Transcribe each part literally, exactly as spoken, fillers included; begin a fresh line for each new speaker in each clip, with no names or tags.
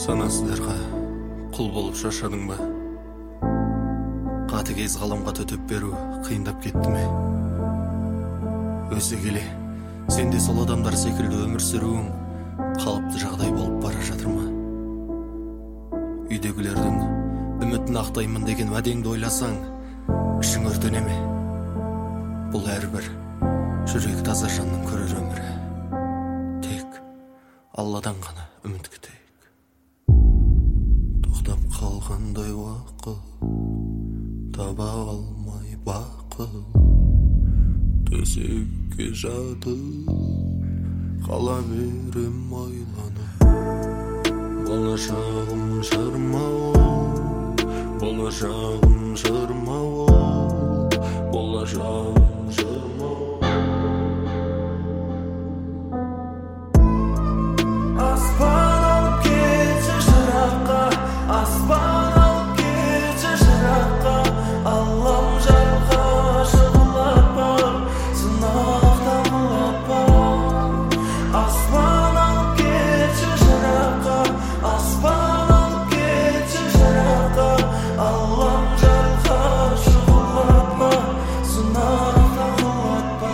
Санасыздарға құл болып шаршадың ба? Қатыгез ғаламға төтеп беру қиындап кетті ме? Өсе келе, сен де сол адамдар секілді өмір сүруің қалыпты жағдай болып бара жатыр ма? Үйдегілердің үмітін ақтаймын деген уәдеңді ойласаң, ішің өртене ме? Бұл әрбір жүрек таза жанның көрер өмірі. Тек Алладан ғана үміт күтейік. Тоқтап қалғандай уақыт, таба алмай бақыт, төсекке жатып қала берем ойланып. Болашағым шырмауы, болашағым шырмауы, болашағым шырмауы.
Аспан алып кетші жыраққа, аспан алып кетші жыраққа, Аллам жарылға шығылапа, сынақтан құлапа. Аспан алып кетші жыраққа, аспан алып кетші жыраққа, Аллам жарылға шығылапа, сынақтан құлапа.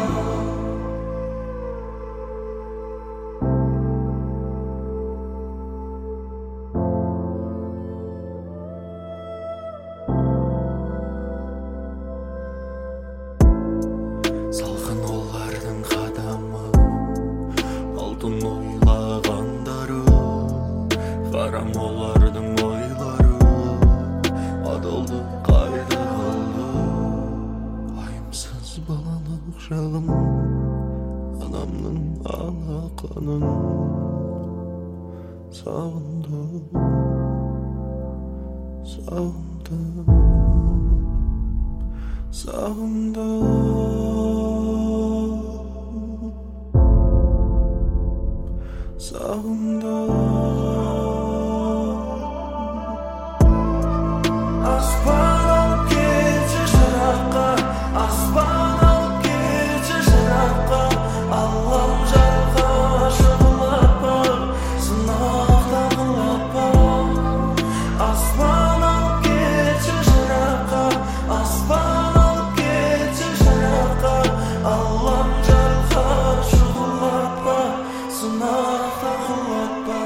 Салқын олардың қадамы, алтын ойлағандары, харам олардың ойлары, адалды қайда қалды? Айымсыз балалық шағым, анамның ана қанын сағындым, сағындым, сағындым, сағындым.
Аспан алып кетші жыраққа, аспан алып кетші жыраққа, Аллам жарылға шығылапа, сынақтан құлапа. Аспан алып кетші жыраққа, аспан алып кетші жыраққа, Аллам жарылға шығылапа, сынақтан құлапа.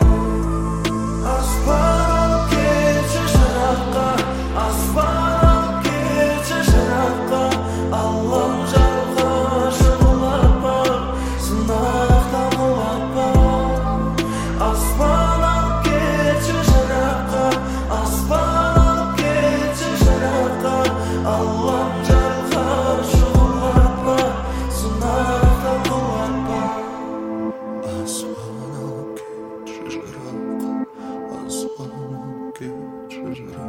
Аспан алып кетші жыраққа, аспан алып кетші жыраққа, Аллам жарылға шығылапа, сынақтан құлапа. Аспан алып кетші жыраққа, аспан алып кетші жыраққа, Аллам жарылға шығылапа, сынақтан құлапа.
Аспан алып кетші жыраққа, аспан алып кетші жыраққа.